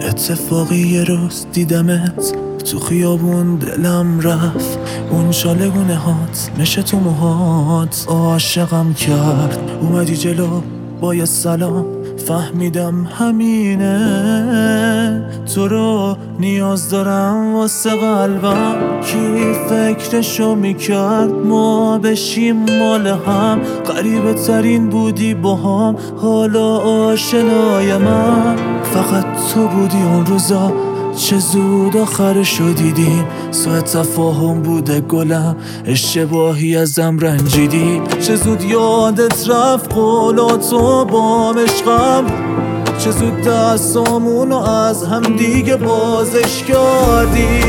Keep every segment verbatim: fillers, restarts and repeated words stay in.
اتفاقی یه روز دیدمت تو خیابون، دلم رفت اون شالگونه هات، میشه تو موهات عاشقم کرد. اومدی جلو با یه سلام، فهمیدم همینه، تو رو نیاز دارم واسه قلبم. کی فکرشو میکرد ما بشیم مال هم، غریبه ترین بودی با هم، حالا آشنای من فقط تو بودی اون روزا. چه زود آخرشو دیدیم، ساعت تفاهم بوده گلم، اشتباهی ازم رنجیدی. چه زود یادت رفت قولاتو با عشقم، چه زود دستامونو از هم دیگه بازش کردی.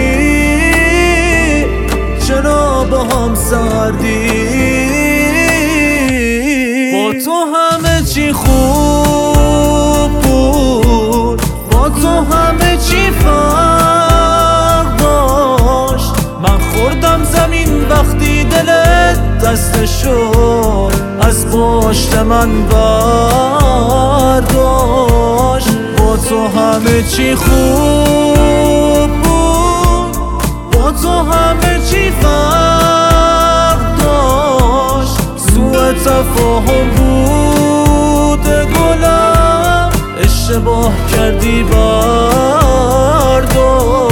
چرا با هم سردی؟ با تو همه چی خوب بود، با تو همه چی فرق داشت. من خوردم زمین وقتی دلت دستشو از پشت من برداشت. با تو همه چی خوب بود، با تو همه چی فرق داشت. سوء تفاهم بود گلم، اشتباه کردی برداشت.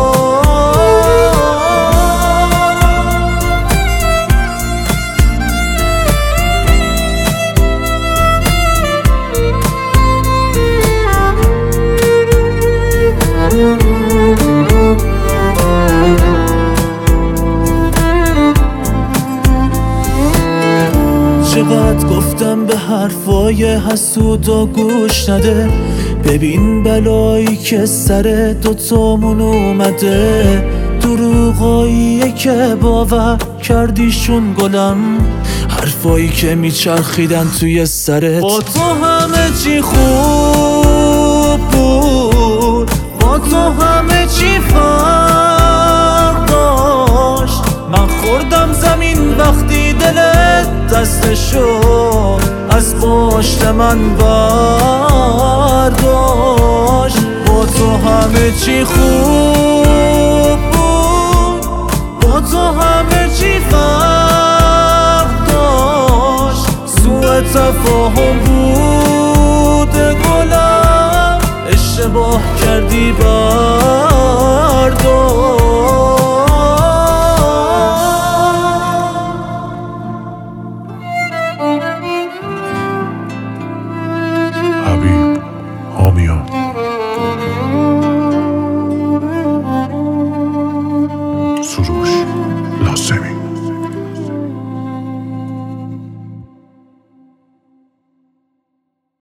چقدر گفتم به حرفای حسودا گوش نده، ببین بلایی که سر دوتامون اومده. دروغاییه که باور کردیشون گلم، حرفایی که میچرخیدن توی سرت. با تو همه چی خوب بود، با تو همه چی فرق داشت. من خوردم زمین وقتی دلت دستشو از پشت من برداشت. با تو همه چی خوب بود، با تو همه چی فرق داشت. سوء تفاهم بود گلم، اشتباه کردی برداشت. حبیب حامیان سروش لازمی